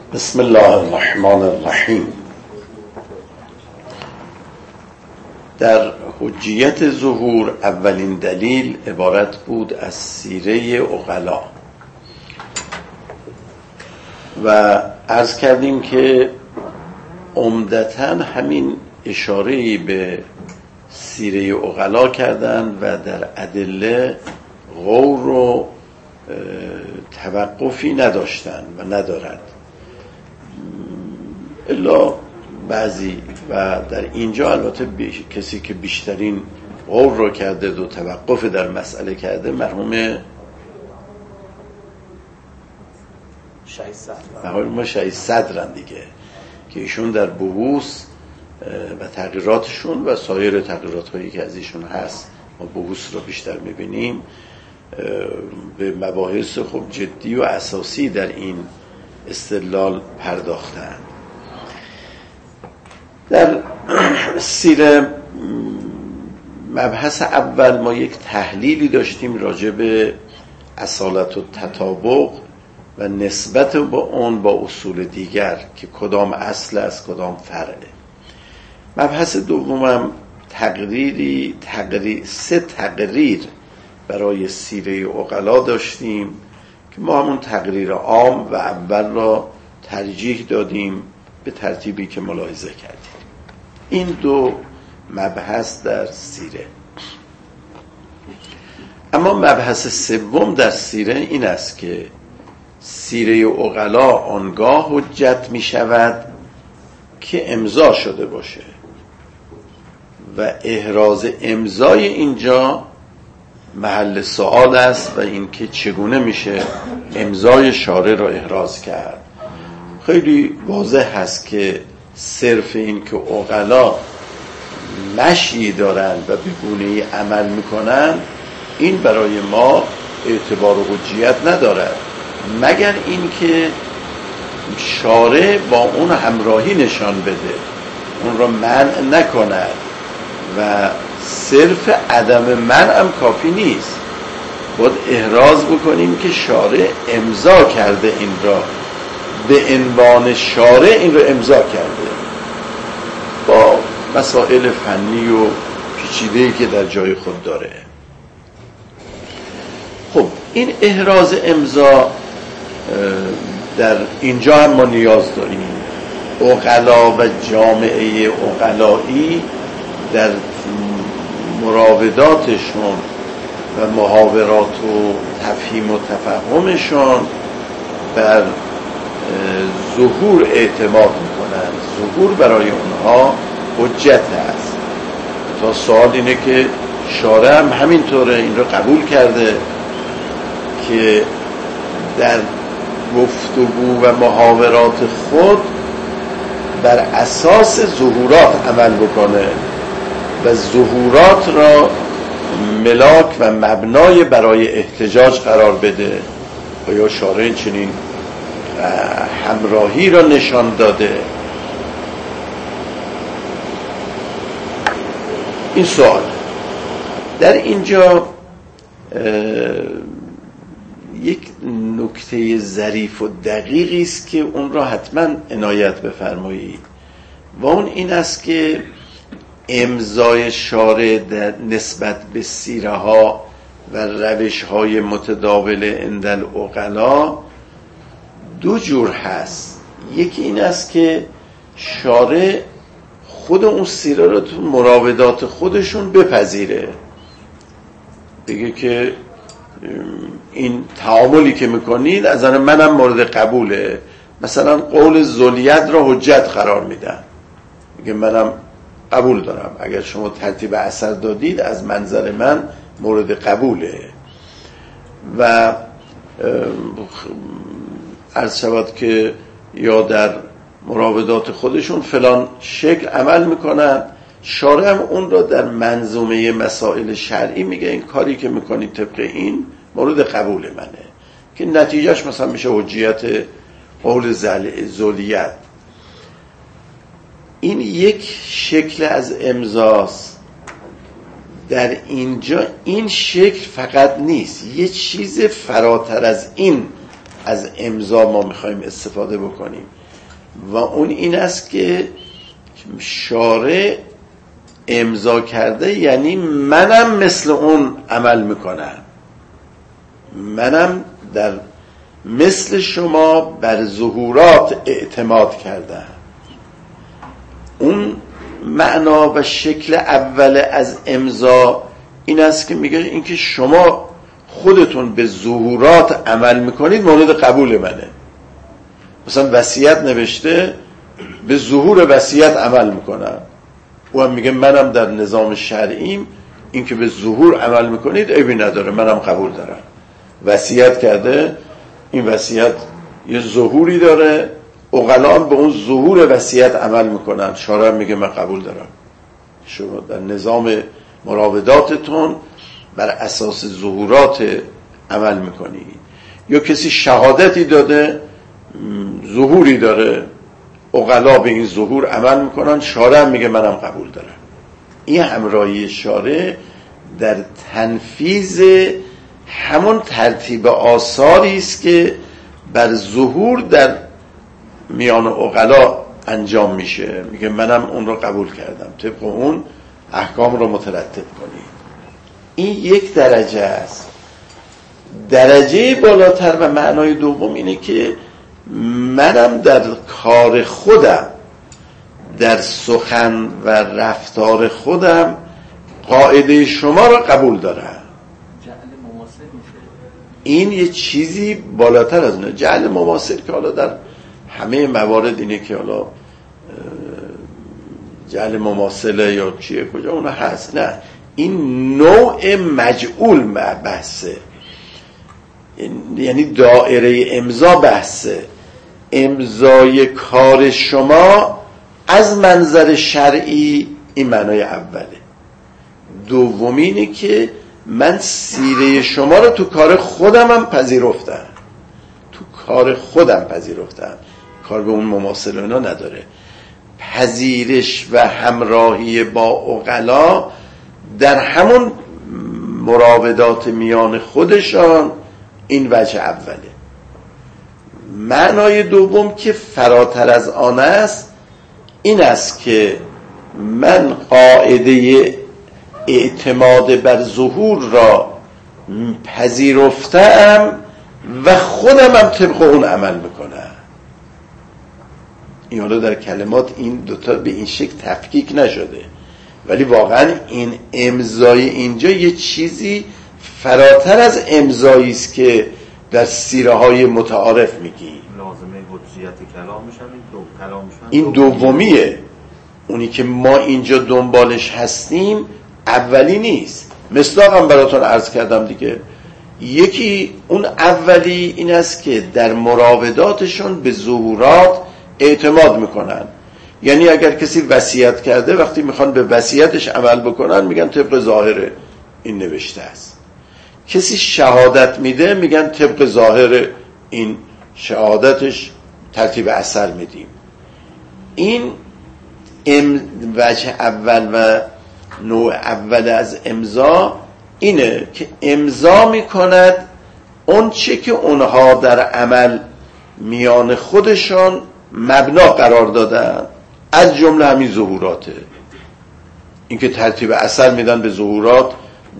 بسم الله الرحمن الرحیم. در حجیت ظهور اولین دلیل عبارت بود از سیره عقلا و عرض کردیم که عمدتاً همین اشاره‌ای به سیره عقلا کردن و در ادله غور و توقفی نداشتن و ندارد الا بعضی، و در اینجا البته کسی که بیشترین غور رو کرده و توقف در مسئله کرده مرحوم شهید صدرن دیگه، که ایشون در بحوث و تغییراتشون و سایر تغییرات هایی که از ایشون هست، ما بحوث رو بیشتر میبینیم، به مباحث خب جدی و اساسی در این استدلال پرداختن. در سیره مبحث اول ما یک تحلیلی داشتیم راجع به اصالت و تطابق و نسبت با اون با اصول دیگر که کدام اصل است کدام فرعه. مبحث دومم سه تقریر برای سیره عقلا داشتیم که ما همون تقریر عام و اول را ترجیح دادیم به ترتیبی که ملاحظه کردیم. این دو مبحث در سیره. اما مبحث سوم در سیره این است که سیره عقلا آنگاه حجت می شود که امضا شده باشه و احراز امضای اینجا محل سوال است و این که چگونه میشه امضای شارع را احراز کرد. خیلی واضح هست که صرف این که عقلا مشی دارند و به گونه‌ای عمل میکنن این برای ما اعتبار و حجیت ندارد، مگر این که شارع با اون همراهی نشان بده، اون را منع نکند و صرف عدم منع هم کافی نیست، باید احراز بکنیم که شارع امضا کرده، این را به عنوان شارع این را امضا کرده، با مسائل فنی و پیچیده‌ای که در جای خود داره. خب این احراز امضا در اینجا هم ما نیاز داریم. عقلا و جامعه عقلایی در مراوداتشون و محاورات و تفهیم و تفهمشون بر ظهور اعتماد میکنن. ظهور برای اونها حجت هست. تا سوال اینه که شارع هم همینطوره این رو قبول کرده که در گفتگو و محاورات خود بر اساس ظهورات عمل بکنه و ظهورات را ملاک و مبنای برای احتجاج قرار بده. آیا شارع چنین همراهی را نشان داده؟ این سوال در اینجا یک نکته ظریف و دقیقی است که اون را حتما عنایت بفرمایید و اون این است که امضای شارع در نسبت به سیره ها و روش های متداول عند العقلا دو جور هست. یکی این است که شارع خود اون سیره را تو مراودات خودشون بپذیره، بگه که این تعاملی که میکنید از نظر منم مورد قبوله، مثلا قول ذوالید را حجت قرار میدن، میگه منم قبول دارم، اگر شما ترتیب اثر دادید از منظر من مورد قبوله. و عرض شود که یا در مراودات خودشون فلان شکل عمل میکنن، شارع هم اون را در منظومه مسائل شرعی میگه این کاری که میکنید طبق این مورد قبول منه، که نتیجهش مثلا میشه حجیت قول ذوالید. این یک شکل از امضاست. در اینجا این شکل فقط نیست، یه چیز فراتر از این از امضا ما میخوایم استفاده بکنیم و اون این است که شارع امضا کرده، یعنی منم مثل اون عمل میکنم، منم در مثل شما بر ظهورات اعتماد کردم. اون معنا و شکل اول از امضا این است که میگه اینکه شما خودتون به ظهورات عمل میکنید مورد قبول منه. مثلا وصیت نوشته، به ظهور وصیت عمل میکنم، او هم میگه منم در نظام شرعیم اینکه به ظهور عمل میکنید عیبی نداره، منم قبول دارم. وصیت کرده، این وصیت یه ظهوری داره، عقلا هم به اون ظهور وصیت عمل میکنن، شارع میگه من قبول دارم. شما در نظام مراوداتتون بر اساس ظهورات عمل میکنید. یا کسی شهادتی داده، ظهوری داره، عقلا به این ظهور عمل میکنن، شارع میگه منم قبول دارم. این همراهی شارع در تنفیذ همون ترتیب آثاری است که بر ظهور در میان عقلا انجام میشه. میگه منم اون رو قبول کردم، طبق اون احکام رو مترتب کنید. این یک درجه است. درجه بالاتر و معنای دوم اینه که منم در کار خودم، در سخن و رفتار خودم قاعده شما را قبول دارم. این یه چیزی بالاتر از نه. جعل مماثل که حالا در همه موارد اینه که حالا جعل مماثله یا چیه کجا اون هست، نه، این نوع مجعول بحثه، یعنی دائره امضا بحثه. امضای کار شما از منظر شرعی این معنای اوله. دومینه که من سیره شما رو تو کار خودم هم پذیرفتم، تو کار خودم پذیرفتم، کار به اون مماثل اینا نداره. پذیرش و همراهی با عقلا در همون مراودات میان خودشان این وجه اوله. معنای دوم که فراتر از آن است این است که من قاعده اعتماد بر ظهور را پذیرفتم و خودم هم طبق اون عمل میکنم. این حالا در کلمات این دوتا به این شکل تفکیک نشده، ولی واقعا این امضای اینجا یه چیزی فراتر از امضایی است که در سیره های متعارف میگی. لازمه حجیت کلامش هم این دومیه. اونی که ما اینجا دنبالش هستیم اولی نیست. مصداقم براتون عرض کردم دیگه. یکی اون اولی این است که در مراوداتشون به ظهورات اعتماد میکنن. یعنی اگر کسی وصیت کرده، وقتی میخوان به وصیتش عمل بکنن میگن طبق ظاهر این نوشته است. کسی شهادت میده میگن طبق ظاهر این شهادتش ترتیب اثر میدیم. این وجه اول و نوع اول از امضا اینه که امضا میکند اون چه که اونها در عمل میان خودشان مبنا قرار دادن، از جمله همین ظهوراته. این که ترتیب اثر میدن به ظهورات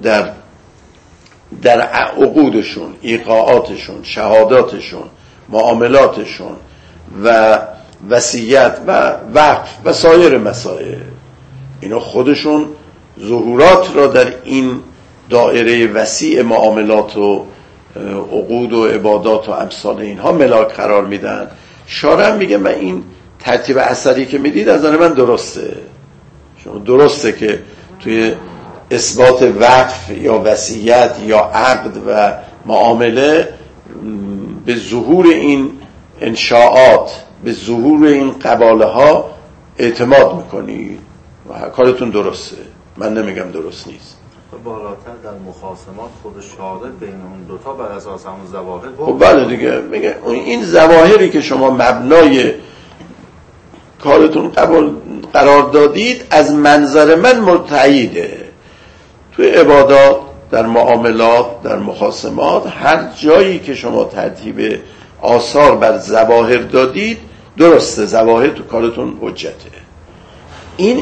در عقودشون، ایقاعاتشون، شهاداتشون، معاملاتشون و وصیت و وقف و سایر مسائل. اینا خودشون ظهورات را در این دایره وسیع معاملات و عقود و عبادات و امثال اینها ملاک قرار میدن. شارع میگه من این ترتیب اثری که میدید از نظر من درسته. شما درسته که توی اثبات وقف یا وصیت یا عقد و معامله به ظهور این انشاءات، به ظهور این قباله ها اعتماد میکنی و کارتون درسته. من نمیگم درست نیست. بالاتر در مخاصمات خود شهادت بین اون دوتا بر اساس همون ظواهر. خب بله دیگه، میگه این ظواهری که شما مبنای کارتون قرار دادید از منظر من متعیده. توی عبادات، در معاملات، در مخاصمات، هر جایی که شما ترتیب آثار بر ظواهر دادید، درسته، ظواهر تو کارتون حجته. این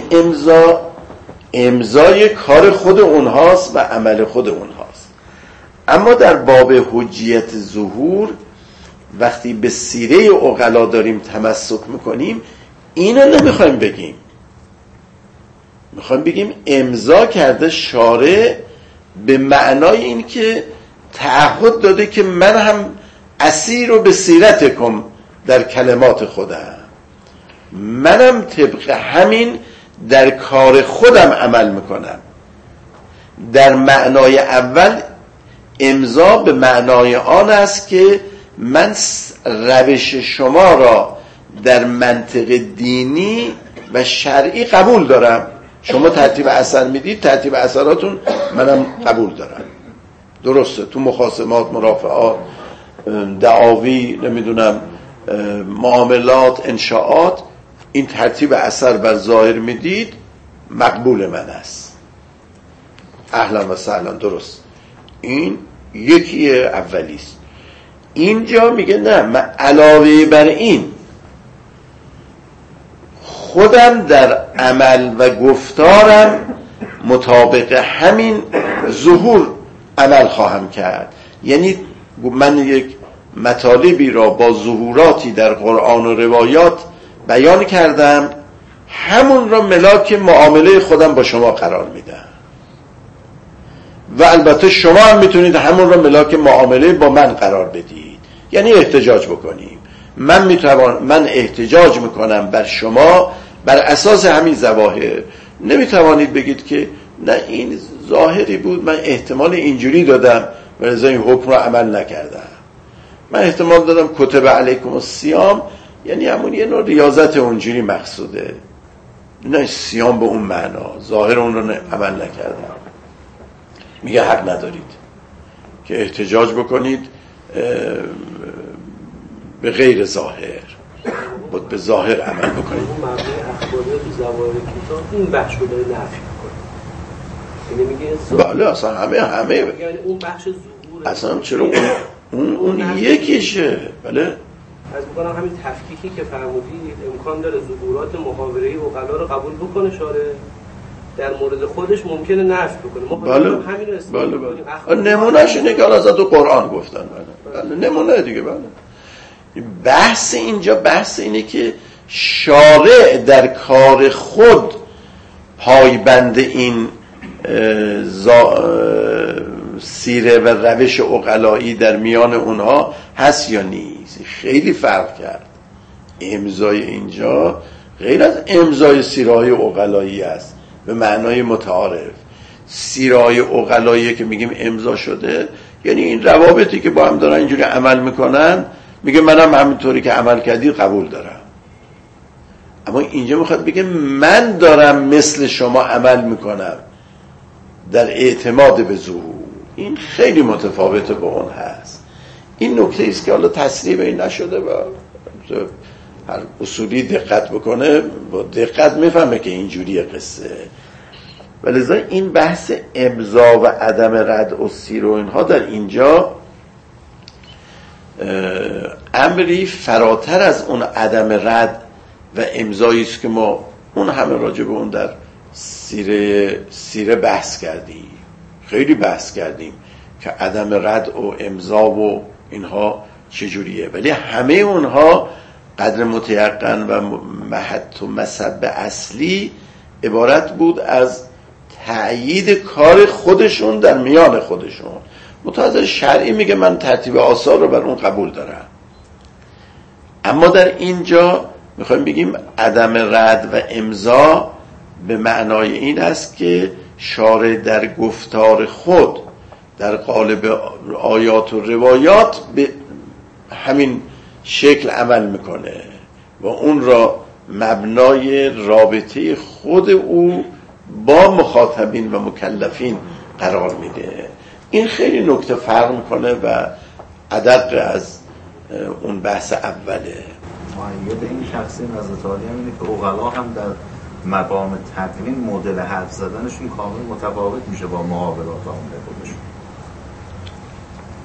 امضای کار خود اونهاست و عمل خود اونهاست. اما در باب حجیت ظهور وقتی به سیره عقلا داریم تمسک میکنیم، اینو نمیخوایم بگیم، میخوایم بگیم امضا کرده شارع به معنای این که تعهد داده که من هم اسیر رو به سیرتکم در کلمات خودم، منم طبق همین در کار خودم عمل میکنم. در معنای اول امضا به معنای آن است که من روش شما را در منطق دینی و شرعی قبول دارم، شما ترتیب اثر میدید، ترتیب اثراتون منم قبول دارم، درسته، تو مخاصمات، مرافعات، دعاوی، نمیدونم معاملات، انشاءات، این ترتیب اثر بر ظاهر میدید، مقبول من است، اهلا و سهلا، درست. این یکی اولیست. اینجا میگه نه، من علاوه بر این خودم در عمل و گفتارم مطابق همین ظهور عمل خواهم کرد. یعنی من یک مطالبی را با ظهوراتی در قرآن و روایات بیان کردم، همون را ملاک معامله خودم با شما قرار میدم و البته شما هم میتونید همون را ملاک معامله با من قرار بدید. یعنی احتجاج بکنیم، من احتجاج میکنم بر شما بر اساس همین ظواهر. نمیتوانید بگید که نه این ظاهری بود، من احتمال اینجوری دادم و لذا این حکم را عمل نکردم. من احتمال دادم کتب علیکم الصیام، یعنی همون یه نوع ریاضت اونجوری مقصوده، نه صیام به اون معنا، ظاهر اون رو عمل نکردم. میگه حق ندارید که احتجاج بکنید به غیر ظاهر، باید به ظاهر عمل بکنید. اون مبنی اخباری تو ظواهر کتاب این بخش رو داره نفی میکنه، یعنی میگه بله اصلا همه یعنی اون بخش ظهور اصلا چرا اون یکیشه. بله از میکنم همین تفکیکی که فرمودید امکان داره ظهورات محاوره‌ای عقلا رو قبول بکنه شارع، در مورد خودش ممکنه نفی بکنه. بله نمونهش اینه که از تو قرآن گفتن. بله نمونه دیگه. بله بحث اینجا بحث اینه که شارع در کار خود پایبند این سیره و روش عقلایی در میان اونها هست یا نیست. خیلی فرق کرد. امضای اینجا غیر از امضای سیره‌های عقلایی است به معنای متعارف. سیره‌های عقلایی که میگیم امضا شده یعنی این روابطی که با هم دارن اینجوری عمل میکنن، میگه منم همینطوری که عمل کردی قبول دارم. اما اینجا میخواد بگه من دارم مثل شما عمل میکنم در اعتماد به ظهور. این خیلی متفاوته با اون هست. این نکته ایست که حالا تصریح این نشده و هر اصولی دقت بکنه با دقت میفهمه که اینجوریه قصه. ولذا این بحث امضا و عدم رد و سیر و اینها در اینجا امری فراتر از اون عدم رد و امضایی است که ما اون همه راجع به اون در سیره بحث کردیم، خیلی بحث کردیم که عدم رد و امضا و اینها چجوریه. ولی همه اونها قدر متیقن و محط و مسب اصلی عبارت بود از تأیید کار خودشون در میان خودشون. متعارف شرعی میگه من ترتیب آثار رو بر اون قبول دارم، اما در اینجا میخوایم بگیم عدم رد و امضا به معنای این است که شارع در گفتار خود در قالب آیات و روایات به همین شکل عمل میکنه و اون را مبنای رابطه خود او با مخاطبین و مکلفین قرار میده. این خیلی نکته فرق میکنه و ادق از اون بحث اوله. معید این شخصی حضرت عالی هم اینه که عقلا هم در مقام تدوین مدل حرف زدنشون کامل متفاوت میشه با محاورات عامه خودشون.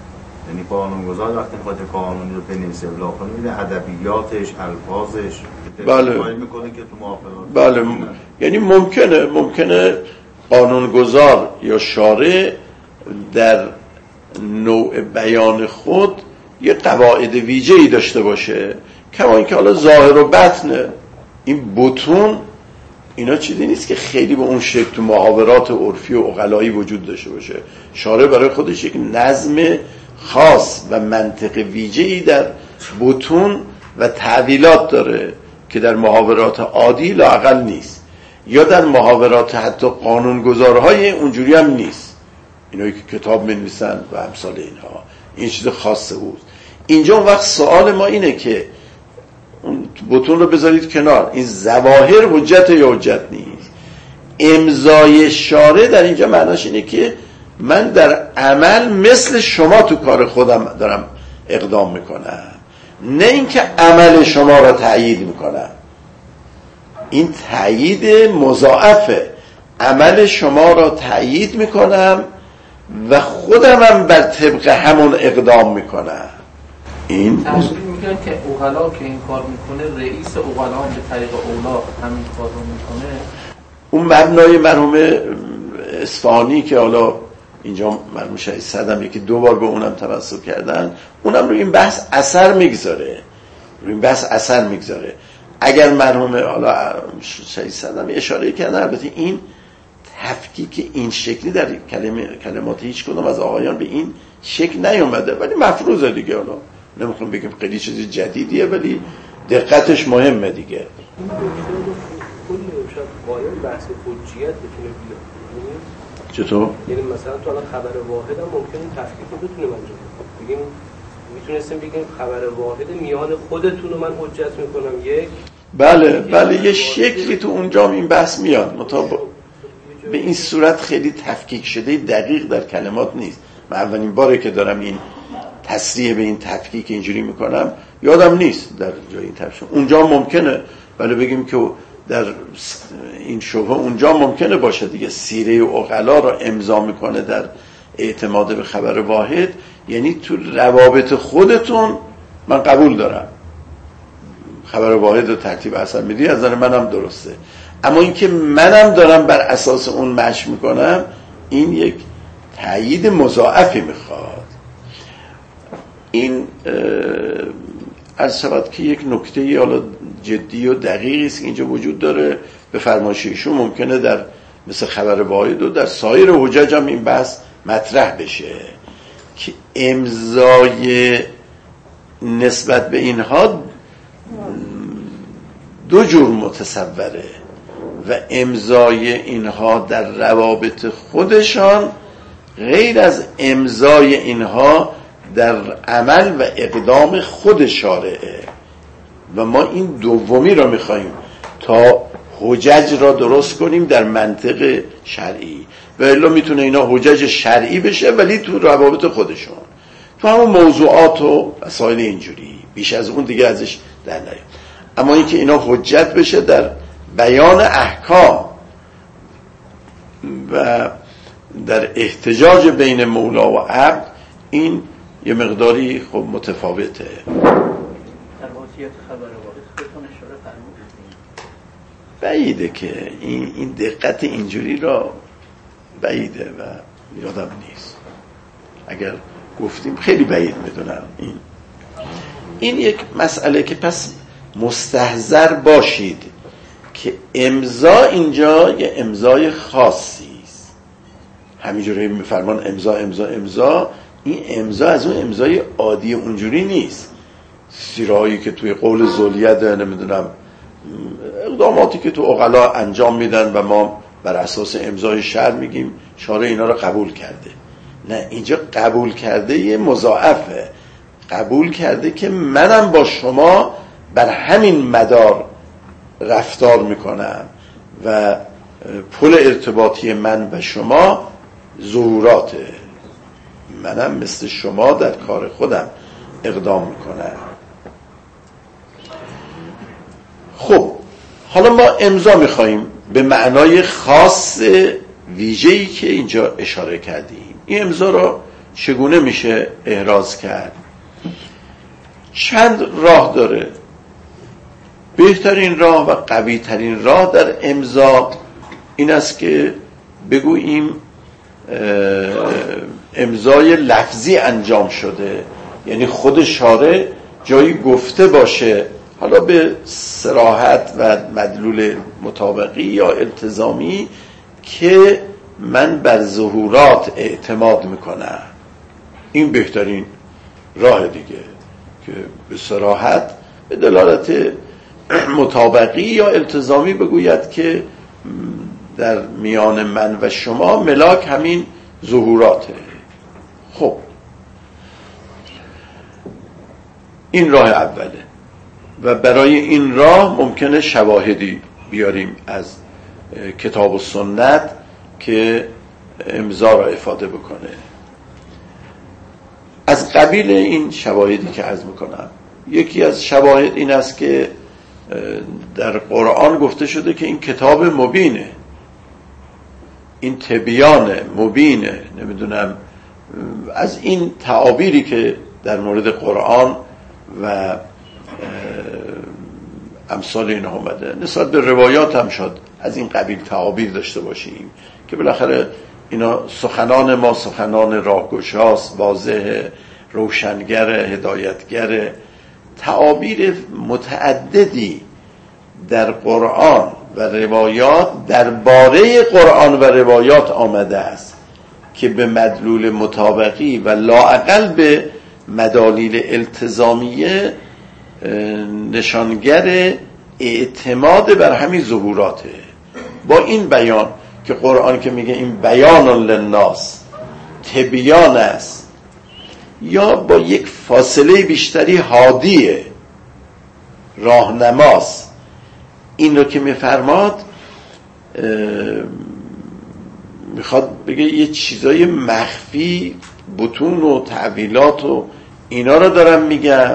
یعنی قانونگذار وقتی میخواد قانونی رو بنویسه ابلاغ کنه میده ادبیاتش، الفاظش بله میکنه که تو موافقات. بله یعنی ممکنه قانونگذار یا شارع در نوع بیان خود یه قواعد ویژه‌ای داشته باشه، کما اینکه حالا ظاهر و بطن این بطون اینا چیزی نیست که خیلی به اون شکل تو محاورات عرفی و عقلایی وجود داشته باشه. شارع برای خودش یک نظم خاص و منطق ویژه‌ای در بطون و تعویلات داره که در محاورات عادی لااقل نیست، یا در محاورات حتی قانونگذارهای اونجوری هم نیست، اینایی که کتاب می‌نویسن و امثال اینها. این چیز خاصه بود. اینجا اون وقت سوال ما اینه که اون بطون رو بذارید کنار، این ظواهر حجت یا حجت نیست. امضای شارع در اینجا معناش اینه که من در عمل مثل شما تو کار خودم دارم اقدام میکنم، نه اینکه عمل شما را تأیید میکنم. این تأیید مضاعفه، عمل شما را تأیید میکنم و خودم هم بر طبق همون اقدام میکنم. این تشریح میگن که اوغلا که این کار میکنه، رئیس اوغلا هم به طریق اولا همین کار رو میکنه. اون مبنای مرحوم اصفهانی که حالا اینجا مرحوم شهید صدم یکی دو بار به اونم توسل کردن، اونم روی این بحث اثر میگذاره. اگر مرحوم حالا شهید صدم اشاره کردن، البته این تفکیک این شکلی در کلمات هیچ کدوم از آقایان به این شکل نیومده، ولی مفروضه دیگه. حالا نمیخوام بگم خیلی چیز جدیدیه، ولی دقتش مهمه دیگه. این کلی شاید قایل بحث حجیت بتونه بیاد. چطور؟ یعنی مثلا تو الان خبر واحد هم ممکنه تفکیک رو بتونیم انجام بدیم. میتونستیم بگیم خبر واحد میان خودتون رو من حجت میکنم یک. بله یه شکلی تو اونجا این بحث میاد، مطابق به این صورت خیلی تفکیک شده دقیق در کلمات نیست. من اولین باره که دارم این تصریح به این تفکیک اینجوری میکنم یادم نیست در جای این تفکیک. اونجا ممکنه ولی بگیم که در این شبهه اونجا ممکنه باشه دیگه. سیره عقلا را امضا میکنه در اعتماد به خبر واحد، یعنی تو روابط خودتون من قبول دارم خبر واحد رو ترتیب اثر میدی، از نظر منم درسته، اما اینکه منم دارم بر اساس اون مشی میکنم، این یک تأیید مضاعفی میخواد. این عرض شود که یک نکته حالا جدی و دقیقی است که اینجا وجود داره. به فرمایش ایشون ممکنه در مثل خبر واحد و در سایر حجج هم این بحث مطرح بشه که امضای نسبت به اینها دو جور متصوره و امضای اینها در روابط خودشان غیر از امضای اینها در عمل و اقدام خود شارعه و ما این دومی را میخواییم تا حجج را درست کنیم در منطق شرعی، و الا میتونه اینا حجج شرعی بشه ولی تو روابط خودشون، تو همون موضوعات و مسائل اینجوری، بیش از اون دیگه ازش در نیاد. اما اینکه اینا حجت بشه در بیان احکام و در احتجاج بین مولا و عبد، این یه مقداری خب متفاوته. در وصیت خبر واحد خودتون اشاره فرمودید بعیده که این دقت اینجوری را بعیده و یادم نیست، اگر گفتیم خیلی بعید میدونم. این یک مسئله که پس مستحضر باشید که امضا اینجا یه امضای خاصی است. همینجوری میفرمان امضا، این امضا از اون امضای عادی اونجوری نیست. سیرهایی که توی قول زولیت نمیدونم اقداماتی که تو عقلا انجام میدن و ما بر اساس امضای شرع میگیم شارع اینا رو قبول کرده. نه، اینجا قبول کرده یه مضاعفه، قبول کرده که منم با شما بر همین مدار رفتار میکنم و پل ارتباطی من و شما ظهوراته، منم مثل شما در کار خودم اقدام میکنم. خب حالا ما امضا میخواییم به معنای خاص ویژه‌ای که اینجا اشاره کردیم. این امضا را چگونه میشه احراز کرد؟ چند راه داره. بهترین راه و قوی ترین راه در امضا این است که بگوییم امضای لفظی انجام شده، یعنی خود شارع جایی گفته باشه، حالا به صراحت و مدلول مطابقی یا التزامی، که من بر ظهورات اعتماد میکنم. این بهترین راه دیگه، که به صراحت به دلالت مطابقی یا التزامی بگوید که در میان من و شما ملاک همین ظهوراته. خب این راه اوله و برای این راه ممکنه شواهدی بیاریم از کتاب و سنت که امضا را افاده بکنه. از قبیل این شواهدی که عرض میکنم، یکی از شواهد این است که در قرآن گفته شده که این کتاب مبینه، این تبیانه، مبینه، نمیدونم، از این تعابیری که در مورد قرآن و امثال این اومده. نسبت به روایات هم شد از این قبیل تعابیر داشته باشیم که بالاخره اینا سخنان ما سخنان راهگشاست، واضح، روشنگر، هدایتگر. تعابیر متعددی در قرآن و روایات درباره قرآن و روایات آمده است که به مدلول مطابقی و لااقل به مدالیل التزامیه نشانگر اعتماد بر همین ظهوراته. با این بیان که قرآن که میگه این بیان للناس تبیان است، یا با یک فاصله بیشتری هادیه، راهنماست، این رو که میفرماد میخواد بگه یه چیزای مخفی، بطون و تعویلات و اینا رو دارم میگم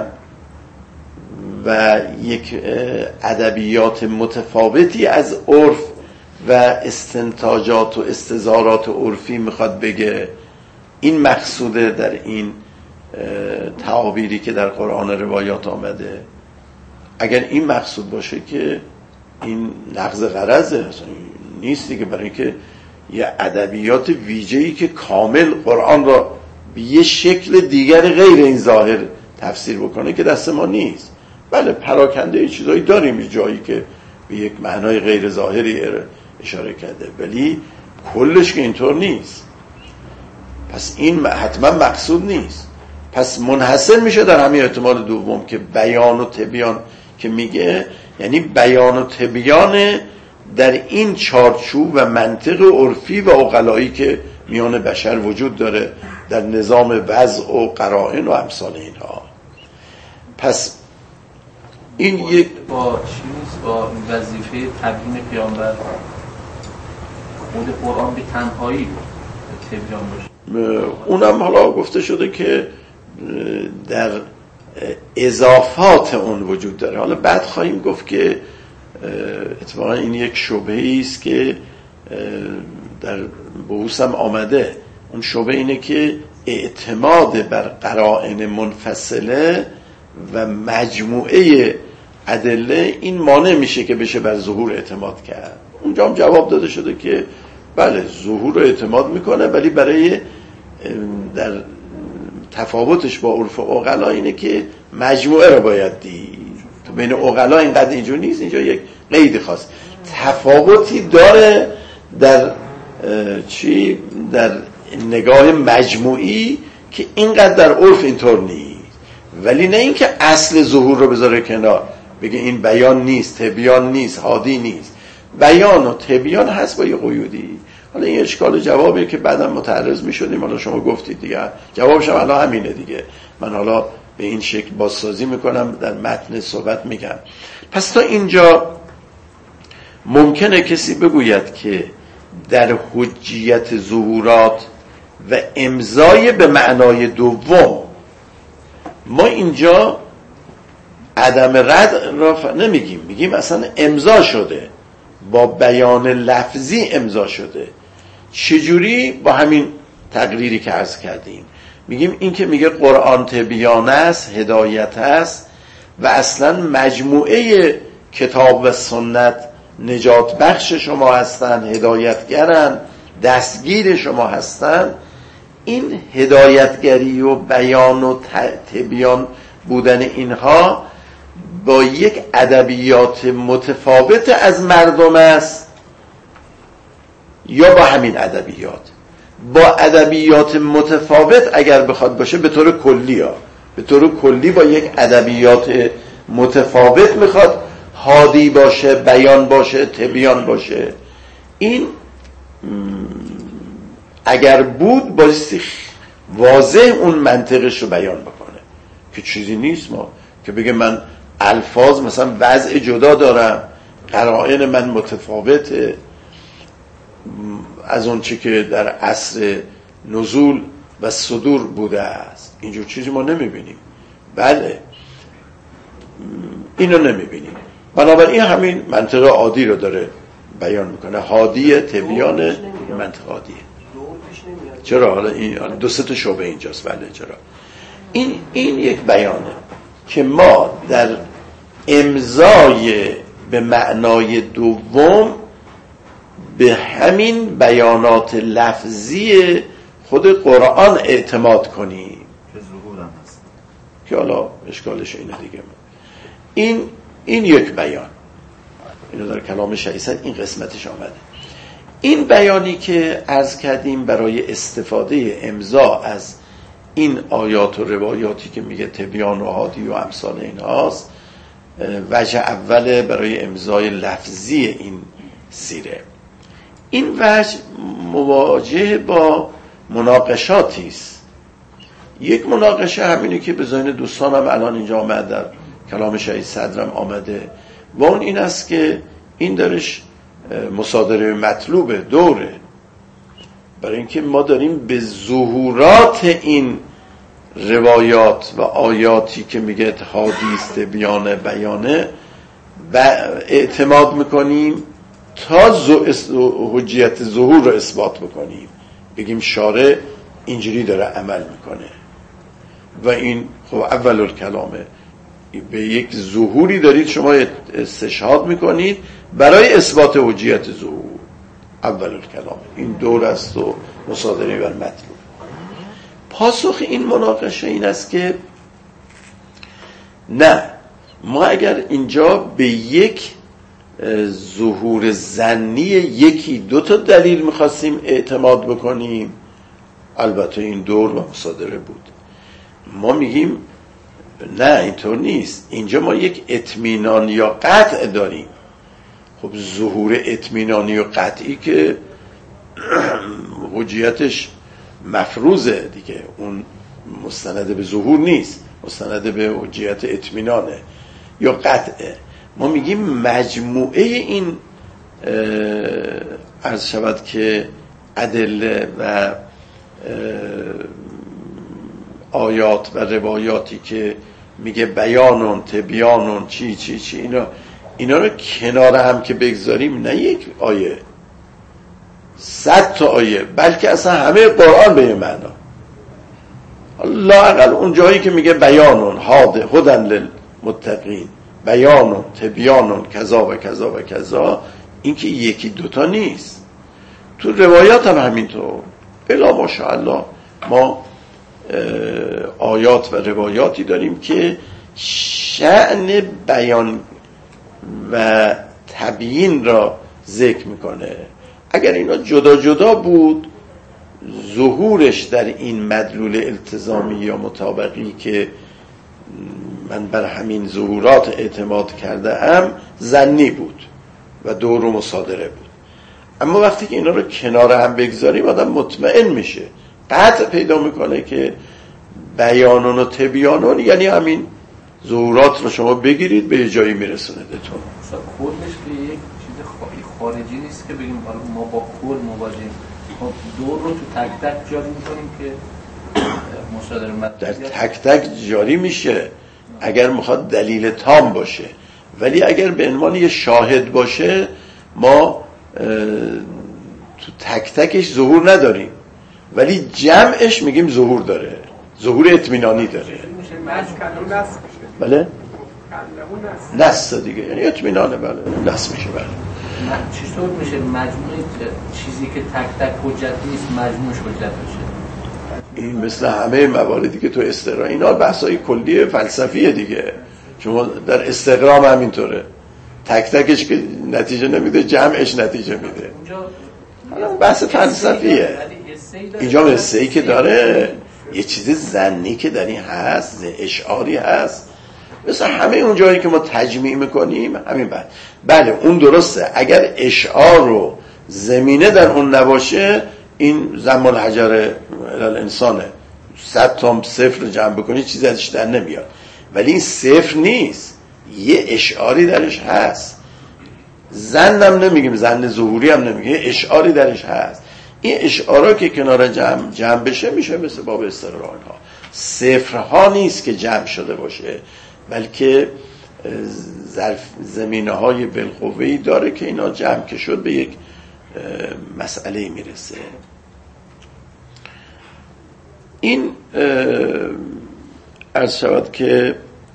و یک ادبیات متفاوتی از عرف و استنتاجات و استظهارات عرفی میخواد بگه. این مقصوده در این تعابیری که در قرآن روایات آمده. اگر این مقصود باشه که این نقض غرضه، نیست دیگه، برای اینکه یه ادبیات ویژه‌ای که کامل قرآن را به یه شکل دیگر غیر این ظاهر تفسیر بکنه که دست ما نیست. بله پراکنده چیزایی داریم یه جایی که به یک معنای غیر ظاهری اشاره کرده، ولی کلش که اینطور نیست. پس این حتما مقصود نیست. پس منحصر میشه در همین احتمال دوم که بیان و تبیان که میگه، یعنی بیان و تبیان در این چارچوب و منطق عرفی و عقلایی که میان بشر وجود داره در نظام وضع و قرائن و امثال اینها. پس این یک با چیز با وظیفه تبیین پیامبر خود قرآن به تنهایی تبیان باشه. اونم حالا گفته شده که در اضافات اون وجود داره. حالا بعد خواهیم گفت که اتفاقا این یک شبهه‌ای است که در بحوث هم آمده. اون شبهه اینه که اعتماد بر قرائن منفصله و مجموعه ادله این مانع میشه که بشه بر ظهور اعتماد کرد. اونجا هم جواب داده شده که بله ظهور رو اعتماد میکنه، ولی برای در تفاوتش با عرف عقلا اینه که مجموعه رو باید دید. تو بین عقلا اینقدر اینجا نیست، اینجا یک قید خاص تفاوتی داره در در نگاه مجموعی که اینقدر در عرف اینطور نیست. ولی نه اینکه اصل ظهور رو بذاره کنار بگه این بیان نیست، تبیان نیست، هادی نیست. بیان و تبیان هست با یه قیودی. حالا این اشکال جوابیه که بعدم متعرض می شدیم. حالا شما گفتید دیگه، جوابش هم الان همینه دیگه. من حالا به این شکل بازسازی میکنم، در متن صحبت میگم. پس تا اینجا ممکنه کسی بگوید که در حجیت ظهورات و امضای به معنای دوم ما اینجا عدم رد را نمیگیم، میگیم اصلا امضا شده، با بیان لفظی امضا شده. چجوری؟ با همین تقریری که عرض کردیم. میگیم این که میگه قرآن تبیان است، هدایت است و اصلا مجموعه کتاب و سنت نجات بخش شما هستن، هدایتگرن، دستگیر شما هستن. این هدایتگری و بیان و تبیان بودن اینها با یک ادبیات متفاوت از مردم است یا با همین ادبیات؟ با ادبیات متفاوت اگر بخواد باشه به طور کلی به طور کلی با یک ادبیات متفاوت میخواد هادی باشه، بیان باشه، تبیان باشه. این اگر بود بایستی واضح اون منطقش رو بیان بکنه که چیزی نیست ما که بگه من الفاظ مثلا وضع جدا دارم، قرائن من متفاوته از اون چی که در عصر نزول و صدور بوده است. اینجور چیزی ما نمیبینیم. بله اینو نمیبینیم. بنابراین همین منطق عادی رو داره بیان میکنه، هادی تبیان منطق عادیه. چرا؟ حالا این دو سه تا شعبه اینجاست. بله چرا؟ این یک بیانه که ما در امضای به معنای دوم به همین بیانات لفظی خود قرآن اعتماد کنیم که ظهور هم هست، که حالا اشکالش اینه دیگه. این یک بیان، اینو در کلام شیعی این قسمتش آمده. این بیانی که عرض کردیم برای استفاده امضا از این آیات و روایاتی که میگه تبیان و هادی و امثال این هاست، وجه اول برای امضای لفظی این سیره. این وجه مواجه با مناقشاتی است. یک مناقشه همینی که به ذهن دوستانم الان اینجا آمده، در کلام شهید صدرم آمده، و اون این است که این درش مصادره مطلوب دوره، برای اینکه ما داریم به ظهورات این روایات و آیاتی که میگه حادیث بیان بیانه و اعتماد میکنیم تا حجیت ظهور رو اثبات بکنیم، بگیم شارع اینجوری داره عمل میکنه و این خب اول الکلامه، به یک ظهوری دارید شما استشهاد میکنید برای اثبات حجیت ظهور. اول الکلامه این دور است و مصادره بر مطلوب. پاسخ این مناقشه این است که نه، ما اگر اینجا به یک ظهور ظنی یکی دو تا دلیل میخواستیم اعتماد بکنیم، البته این دور و مصادره بود، ما میگیم نه اینطور نیست. اینجا ما یک اطمینان یا قطع داریم. خب ظهور اطمینانی و قطعی که حجیتش مفروضه دیگه، اون مستند به ظهور نیست، مستند به حجیت اطمینانه یا قطعه. ما میگیم مجموعه این عرض شود که ادله و آیات و روایاتی که میگه بیانون تبیانون چی اینا رو کنار هم که بگذاریم، نه یک آیه، 100 تا آیه، بلکه اصلا همه قرآن به این معنا، لااقل اون جایی که میگه بیانون هدن للمتقین، بیانون تبیانون کذا و کذا و کذا، این که یکی دوتا نیست. تو روایات هم همینطور. الا ماشاءالله ما آیات و روایاتی داریم که شأن بیان و تبیین را ذکر میکنه. اگر اینا جدا جدا بود، ظهورش در این مدلول التزامی یا مطابقی که من بر همین ظهورات اعتماد کرده ام ظنی بود و دور و مصادره بود. اما وقتی که اینا رو کنار هم بگذاریم آدم مطمئن میشه، قطع پیدا میکنه که بیانون و تبیانون یعنی همین ظهورات رو شما بگیرید به جایی میرسوندتون. کلش که یک چیز خارجی نیست که بگیم ما با کل مواجهیم. دور رو تو تک تک جاری میکنیم که مصادره در تک تک جاری میشه اگر میخواد دلیل تام باشه، ولی اگر به عنوان یه شاهد باشه ما تو تک تکش ظهور نداریم، ولی جمعش میگیم ظهور داره. ظهور اطمینانی داره. بله نص دیگه، یعنی اطمینانه. بله نص میشه. بله چطور میشه مجموعه چیزی که تک تک حجت نیست مجموعش حجت بشه؟ این مثل همه مواردی که تو استقرام، اینا بحثای کلی فلسفیه دیگه. شما در استقرام همینطوره، تک تکش که نتیجه نمیده، جمعش نتیجه میده. حالا بحث فلسفیه. اینجا حسه‌ای که داره، یه چیز زنی که در این هست، اشعاری هست، مثل همه اون جایی که ما تجمیع میکنیم همین. بله اون درسته. اگر اشعار رو زمینه در اون نباشه، این ضم الحجر الانسانه، 100 تا صفر جمع بکنی چیزی ازش در نمیاد. ولی این صفر نیست، یه اشعاری درش هست. زن هم نمیگیم، زن ظهوری هم نمیگیم، یه اشعاری درش هست. این اشعارا که کنار جمع بشه میشه مثل باب استقرار ها. صفرها نیست که جمع شده باشه، بلکه زمینه های بالقوه‌ای داره که اینا جمع که شد به یک مسئله میرسه. این عرض شود که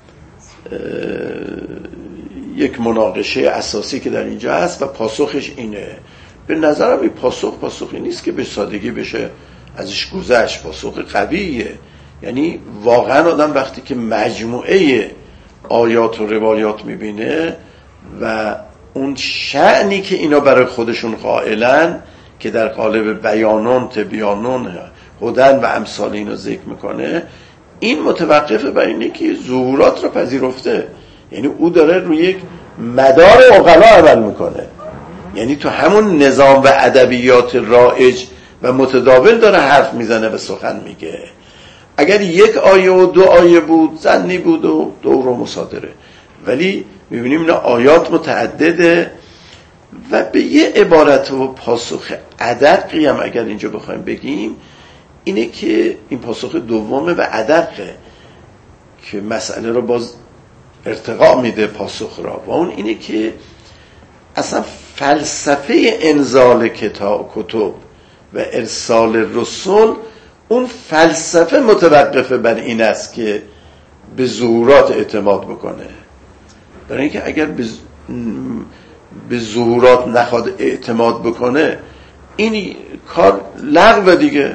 یک مناقشه اساسی که در اینجا هست و پاسخش اینه. به نظرم این پاسخی نیست که به سادگی بشه ازش گذشت. پاسخ قویه. یعنی واقعا آدم وقتی که مجموعه آیات و روایات میبینه و اون شأنی که اینا برای خودشون قائلن که در قالب بیانون، تبیانون، هدن و امثال اینو ذکر میکنه، این متوقفه بر اینه که ظهورات رو پذیرفته. یعنی او داره روی یک مدار عقلا عمل میکنه، یعنی تو همون نظام و ادبیات رایج و متداول داره حرف میزنه و سخن میگه. اگر یک آیه و 2 آیه بود، ظنی بود و دور و مصادره، ولی میبینیم اینا آیات متعدده و به یه عبارت و پاسخ ادقی هم اگر اینجا بخوایم بگیم اینه که این پاسخ دومه و ادقه که مسئله رو باز ارتقا میده پاسخ را، و اون اینه که اصلا فلسفه انزال کتب و ارسال رسول، اون فلسفه متوقفه بر این است که به ظهورات اعتماد بکنه. برای اینکه اگر به ظهورات نخواد اعتماد بکنه، این کار لغو دیگه.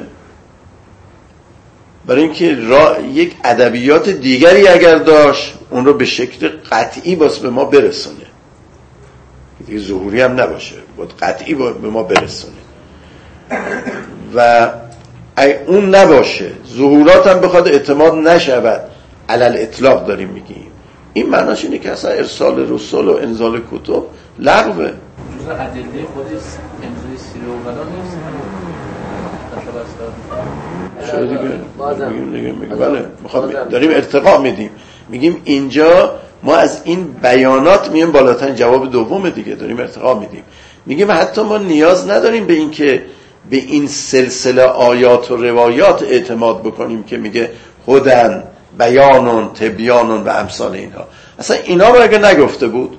برای اینکه یک ادبیات دیگری اگر داشت، اون رو به شکل قطعی باز به ما برسونه، دیگه ظهوری هم نباشه، باید قطعی به ما برسونه. و اون نباشه، ظهورات هم بخواد اعتماد نشود، علل اطلاق داریم میگیم. این معناش اینه که اصلا ارسال رسول و انزال کتب لغوه. جزء ادله خود امضای سیره و غلا نیست. چرا دیگه میگیم بله، داریم ارتقا میدیم، میگیم اینجا ما از این بیانات میایم بالاتر. جواب دوم دیگه، داریم ارتقا میدیم. میگیم حتی ما نیاز نداریم به این که به این سلسله آیات و روایات اعتماد بکنیم که میگه هدن، بیانون، تبیانون و امثال اینها. اصلا اینا رو اگه نگفته بود،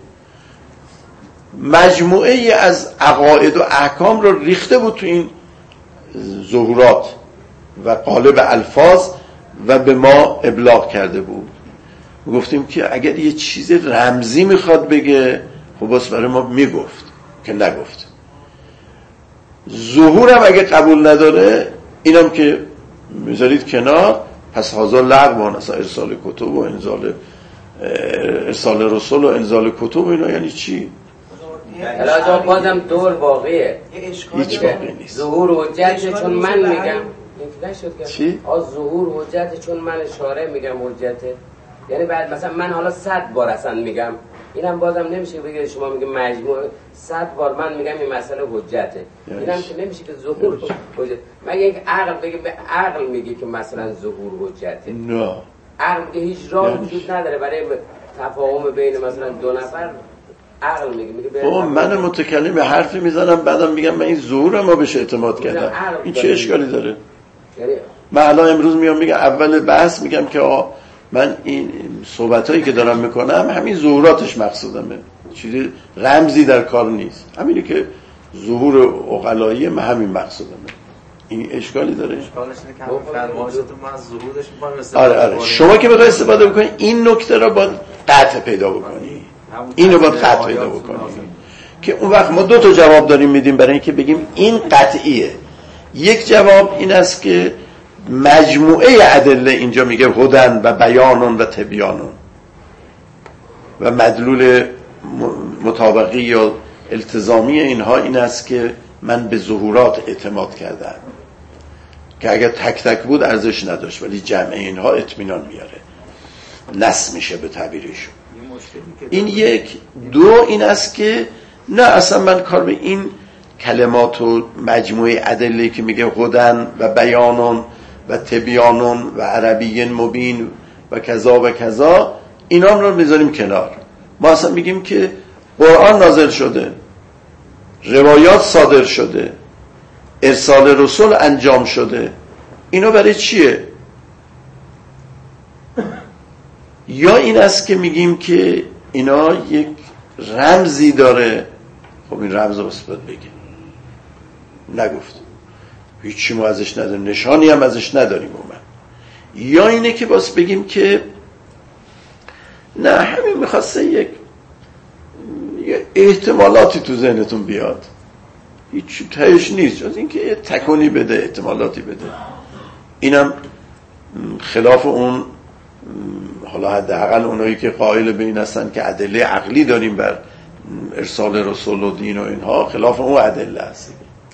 مجموعه ای از عقاید و احکام رو ریخته بود تو این ظهورات و قالب الفاظ و به ما ابلاغ کرده بود. گفتیم که اگر یه چیز رمزی میخواد بگه، خب باز برای ما میگفت که نگفت. ظهورم اگه قبول نداره، اینم که میذارید کنار، پس هازا لغوان. اصلا ارسال کتب و ارسال رسول و انزال کتب اینا یعنی چی؟ الان بازم دور واقعیه، هیچ واقعی نیست. ظهور حجت چون من میگم چی؟ ظهور حجت چون من اشاره میگم حجته، یعنی بعد مثلا من حالا 100 بار اصلا میگم، اینم بازم نمیشه بگید شما میگه مجموع 100 بار من میگم این مسئله حجته، اینم که نمیشه که ظهور حجت. مگه یک عقل بگه، به عقل میگه که مثلا ظهور حجته؟ نه، عقل که هیچ راه وجود نداره برای تفاهم بین مثلا 2 نفر. عقل میگه بابا من متکلم به حرفی میزنم، بعدم میگم من این ظهورم ما بهش اعتماد کردم. این چه اشکالی داره؟ من الان امروز میام میگم اول بحث میگم که آقا من این صحبتایی که دارم میکنم همین ظهوراتش مقصودمه، چیزی رمزی در کار نیست، همینی که ظهور عقلایی همین مقصودمه. این اشکالی داره؟ اشکالش اینه که همین فرمایشات من از ظهورش می‌کنم. آره شما که بخوای استفاده بکنی این نکته را باید قطع پیدا بکنی، اینو باید قطع پیدا بکنی که اون وقت ما 2 تا جواب داریم میدیم برای اینکه بگیم این قطعیه. یک جواب این است که مجموعه ادله اینجا میگه هدن و بیانون و تبیانون و مدلول مطابقی یا التزامی اینها این است که من به ظهورات اعتماد کردم که اگر تک تک بود ارزش نداشت، ولی جمع اینها اطمینان میاره، نص میشه به تعبیرشون. این یک. 2 این است که نه اصلا من کار به این کلمات و مجموعه ادله که میگه هدن و بیانون و تبیانون و عربی مبین و کذا و کذا اینا رو میذاریم کنار. ما اصلا میگیم که قرآن نازل شده، روایات صادر شده، ارسال رسول انجام شده. اینا برای چیه؟ یا این است که میگیم که اینا یک رمزی داره. خب این رمز رو باید بگیم، نگفت هیچی ما ازش نداریم، نشانی هم ازش نداریم یا اینه که باز بگیم که نه همین میخواسته یک احتمالاتی تو ذهنتون بیاد، هیچ تهش نیست جز اینکه یه تکونی بده، احتمالاتی بده. اینم خلاف اون، حالا حداقل اونایی که قائل به این هستن که ادله عقلی داریم بر ارسال رسول و دین و اینها، خلاف اون ادله است.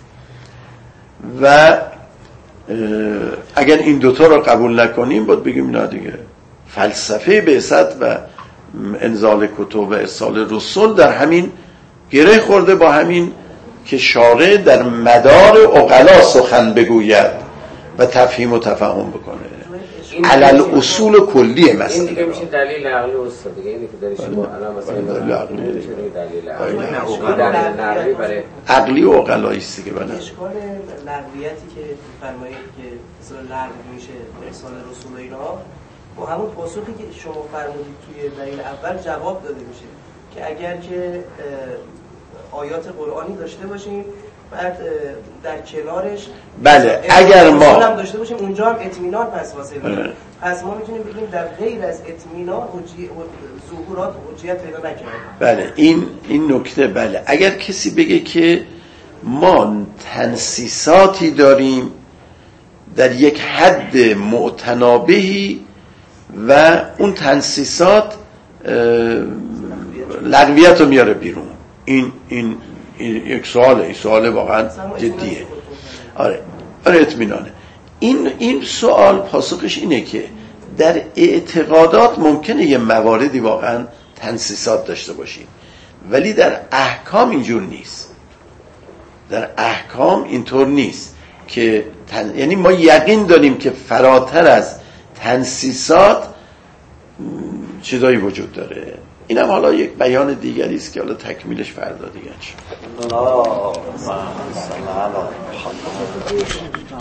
و اگر این 2 تا رو قبول نکنیم باید بگیم نه دیگه فلسفه بعثت و انزال کتب و ارسال رسول در همین گره خورده با همین که شارع در مدار عقلا سخن بگوید و تفهیم و تفهم بکنه علل اصول کلی مسئله. این دیگه میشه دلیل عقلی استاد دیگه، اینی که داری شما الان مثلا دلیل عقلی میشه دلیل عقلی برای عقلی و عقلایی است دیگه. بله اشکال لغویتی که فرمایید که اصلا لغو میشه ارسال رسول اینا با همون پاسخی که شما فرمودید توی دلیل اول جواب داده میشه که اگر که آیات قرآنی داشته باشیم بعد در کنارش بله اگر ما هم داشته باشیم اونجا هم اطمینان پس حاصل میشه. پس ما میتونیم بگیم در غیر از اطمینان ظهورات حجیت پیدا نکنه. بله این نکته. بله اگر کسی بگه که ما تنصیصاتی داریم در یک حد معتنابهی و اون تنصیصات لغویت رو میاره بیرون، این یک سواله، این سوال واقعا جدیه. آره اطمینانه. این سوال پاسخش اینه که در اعتقادات ممکنه یه مواردی واقعا تنصیصات داشته باشیم، ولی در احکام اینجور نیست. در احکام اینطور نیست که یعنی ما یقین داریم که فراتر از تنصیصات چیزایی وجود داره. اینم حالا یک بیان دیگری است که حالا تکمیلش فردا دیگه.